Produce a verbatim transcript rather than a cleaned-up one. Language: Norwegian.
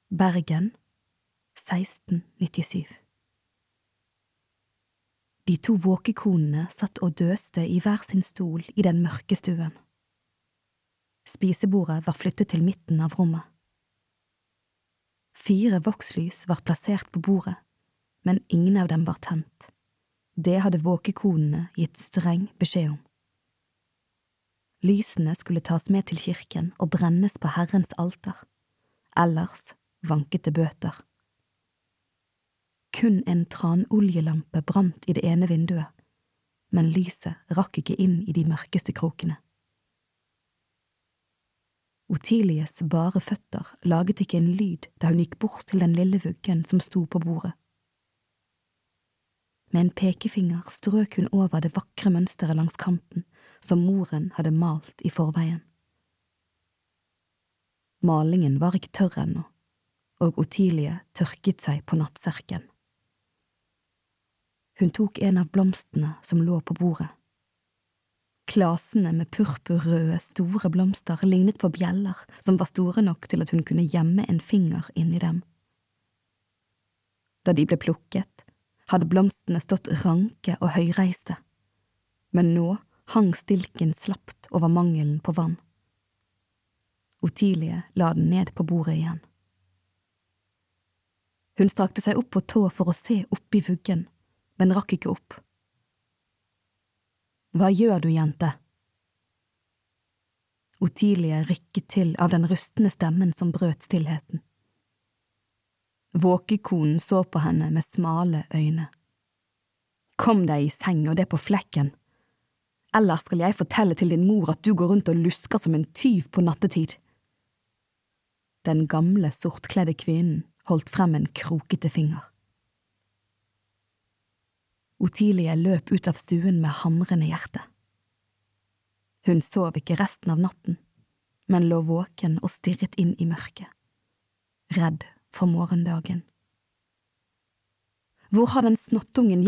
Bergen, seksten nittisju. De to våkekonene satt og døste i hver sin stol i den mørke stuen. Spisebordet var flyttet til midten av rommet. Fire vokslys var plassert på bordet, men ingen av dem var tent. Det hadde våkekonene gitt streng beskjed om. Lysene skulle tas med til kirken og brennes på Herrens alter, ellers vanket det bøter. Kun en tranoljelampe brant i det ene vinduet, men lyset rakk ikke inn i de mørkeste krokene. Ottilies bare føtter laget ikke en lyd da hun gikk bort til den lille vuggen som sto på bordet. Med en pekefinger strøk hun over det vakre mønsteret langs kanten som moren hadde malt i forveien. Malingen var ikke tørr ennå, og Ottilie tørket seg på nattserken. Hun tok en av blomstene som lå på bordet. Klasene med purpurrøde, store blomster lignet på bjeller som var store nok til at hun kunne gjemme en finger inni dem. Da de ble plukket, hadde blomstene stått ranke og høyreiste, men nå hang stilken slapt over mangelen på vann. Ottilie la den ned på bordet igjen. Hun strakte seg opp på tå for å se opp i vuggen, men rakk ikke opp. Hva gjør du, jente? Ottilie rykket til av den rustne stemmen som brøt stillheten. Våkekonen så på henne med smale øyne. Kom deg i seng, og det på flekken. Ellers skal jeg fortelle til din mor at du går rundt og lusker som en tyv på nattetid. Den gamle, sortkledde kvinnen holdt frem en krokete finger. Ottilie løp ut av stuen med hamrende hjerte. Hun sov ikke resten av natten, men lå våken og stirret inn i mørket, redd for morgendagen. Hvor har den snottungen